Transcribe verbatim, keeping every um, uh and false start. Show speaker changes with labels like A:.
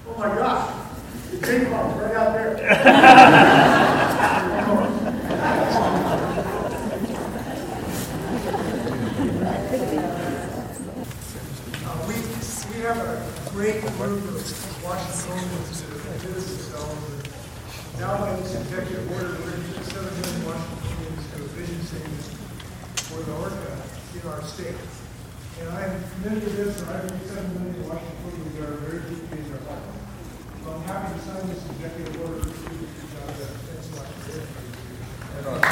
A: Oh my gosh, the big one's right out there. uh, we, we have a great group of Washingtonians that do this themselves. Now by this executive order, we're going to get seven million Washingtonians to a vision statement for the Orca in our state. And I'm committed to this, and I believe seven million Washingtonians are very deeply in their heart. So I'm happy to sign this executive